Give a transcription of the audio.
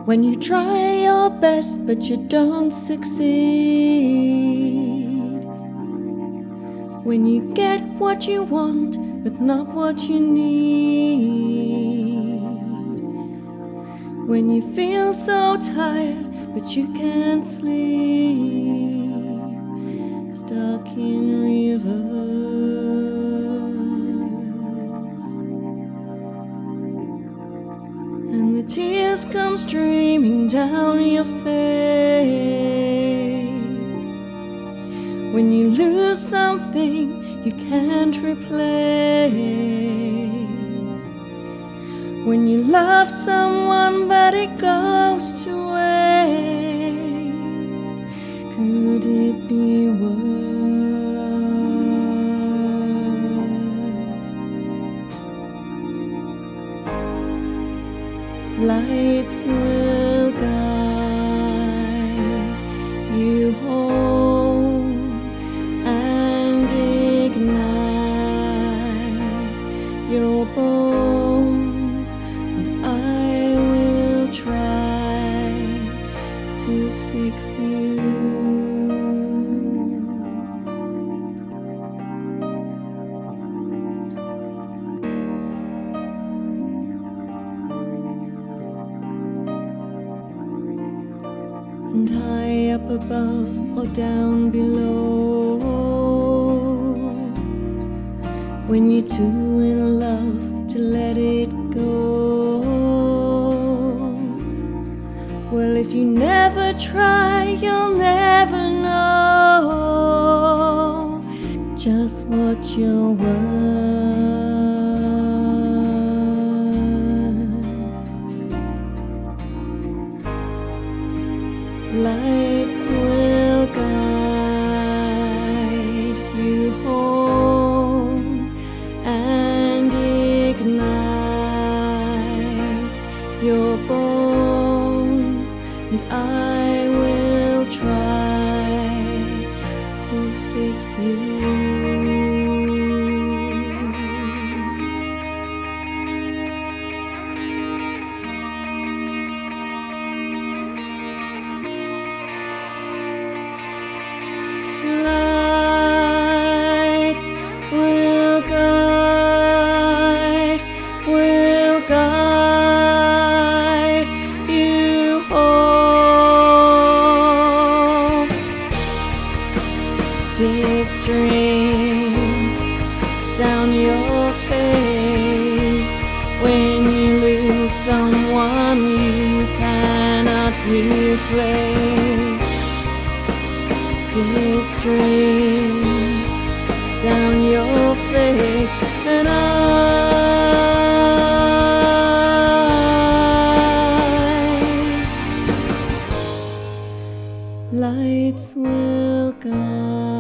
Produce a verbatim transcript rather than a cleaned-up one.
When you try your best but you don't succeed, when you get what you want but not what you need, when you feel so tired but you can't sleep, stuck in reverse, and the tears come streaming down your face. When you lose something you can't replace, when you love someone but it goes to waste, could it be worse? Lights will guide you home and ignite your bones, and I will try to fix you. And high up above or down below, when you're too in love to let it go, well, if you never try you'll never know just what you're worth. Lights will guide you home and ignite your bones, and I will try to fix you. Lights will guide, will guide you home. Tears stream down your face when you lose someone you cannot replace. Tears stream down your face, and I, lights will guide.